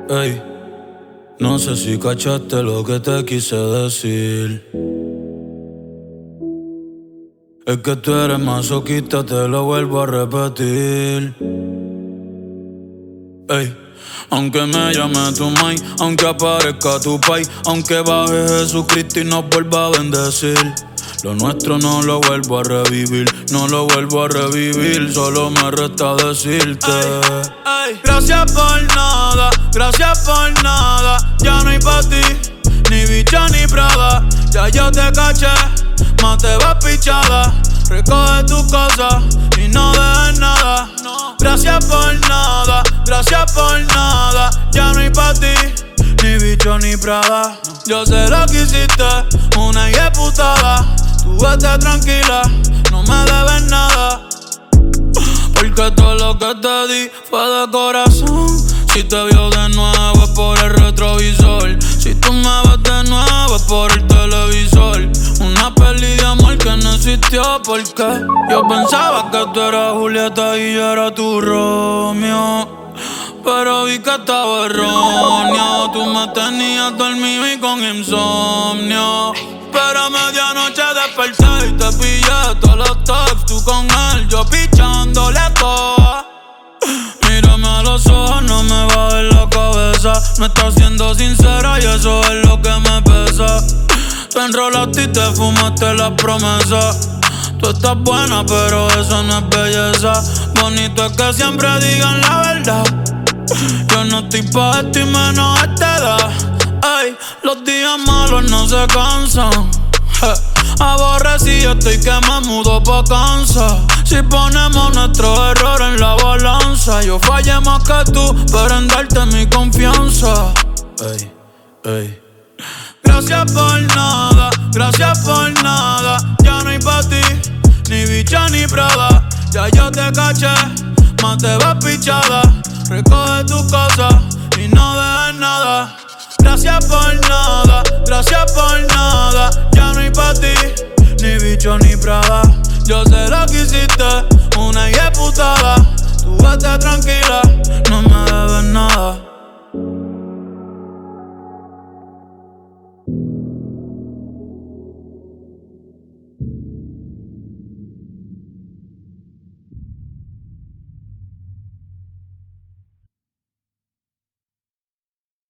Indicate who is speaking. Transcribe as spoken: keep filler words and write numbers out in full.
Speaker 1: Ey, no sé si cachaste lo que te quise decir. Es que tú eres masoquista, te lo vuelvo a repetir. Ey, aunque me llame tu mai, aunque aparezca tu pai, aunque baje Jesucristo y nos vuelva a bendecir, lo nuestro no lo vuelvo a revivir, no lo vuelvo a revivir, solo me resta decirte
Speaker 2: ay, ay. Gracias por nada, gracias por nada. Ya no hay pa' ti, ni bicha ni prada. Ya yo te caché, más te vas pichada. Recoge tus cosas y no dejes nada. Gracias por nada, gracias por nada. Ya no hay pa' ti, ni bicho ni prada. Yo sé lo que hiciste, una putada. Tú vete tranquila, no me debes nada. Porque todo lo que te di fue de corazón. Si te vio de nuevo es por el retrovisor. Si tú me ves de nuevo es por el televisor. Una peli de amor que no existió porque yo pensaba que tú eras Julieta y yo era tu Romeo. Pero vi que estaba erróneo. Tú me tenías dormido y con insomnio. Pero a medianoche desperté y te pillé todos los texts. Tú con él, yo pichándole todo. Mírame a los ojos, no me bajes la cabeza. No estás siendo sincera y eso es lo que me pesa. Te enrolaste y te fumaste las promesas. Tú estás buena, pero eso no es belleza. Bonito es que siempre digan la verdad. Yo no estoy pa' esto y menos a esta edad. Ey, los días malos no se cansan. Je, aborrecido estoy que me mudo pa' Kansas. Si ponemos nuestro error en la balanza, yo fallé más que tú, pero en darte mi confianza.
Speaker 1: Ey, ey.
Speaker 2: Gracias por nada, gracias por nada. Ya no hay pa' ti, ni bicha ni prada. Ya yo te caché, más te vas pichada. Recoge tus cosas y no dejes nada. Gracias por nada, gracias por nada. Ya no hay pa' ti, ni bicho ni prada. Yo sé lo que hiciste, una putada. Tú vete tranquila, no me debes nada.